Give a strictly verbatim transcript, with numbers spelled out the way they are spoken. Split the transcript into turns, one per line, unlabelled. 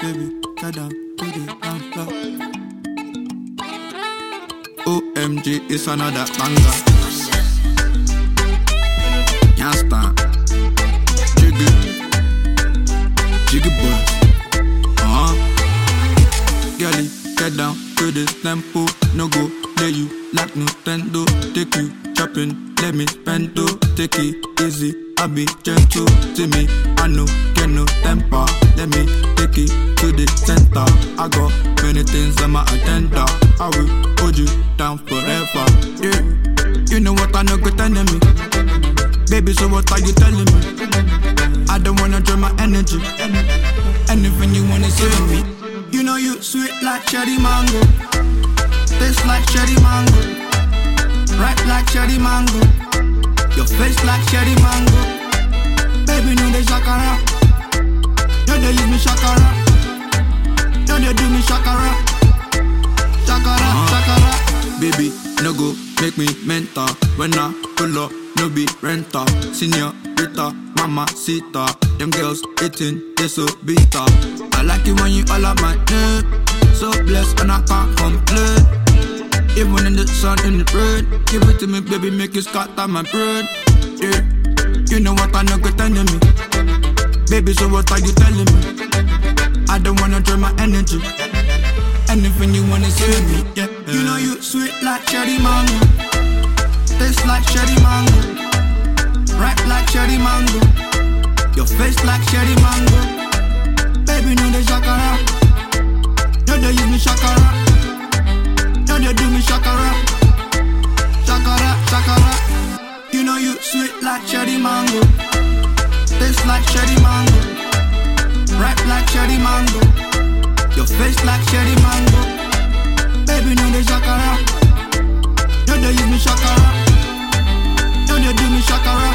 baby, get down to the dance floor. O M G, it's another banger. Can't stand. Jiggy, jiggy boys. Uh-huh. Girlie, get down to this tempo. No go, lay you like Nintendo. Take you chopping, let me spend to. Take it easy, I be gentle. See me, I know, get no temper. Let me take it to the center. I got many things on my agenda. I will hold you down forever. Yeah, you know what I know, good enemy. Baby, so what are you telling me? I don't wanna drain my energy. Anything you wanna say to me. You know you sweet like cherry mango. Taste like cherry mango. Ripe like cherry mango. Your face like cherry mango. Baby, no they shakara. No they use me shakara. No they do me shakara. Shakara, uh-huh. Shakara. Baby, no go make me mental. When I pull up, no be renter. Señorita, mama, sita. Them girls eating, they so bitter. I like it when you all up my name. So blessed and I can't complain. Even in the sun, in the rain. Give it to me, baby, make it scatter my brain. Yeah, you know what I know, good enemy. Baby, so what are you telling me? I don't wanna drain my energy. Anything you wanna say to me, yeah. You know you sweet like cherry mango. Taste like cherry mango. Ripe like cherry mango. Your face like cherry mango. Baby, no they shakara. No they use me shakara. No they do me shakara. Shakara, shakara. You know you sweet like cherry mango. Taste like cherry mango. Ripe like cherry mango. Your face like cherry mango. Baby, no they shakara. No they use me shakara. No they do me shakara.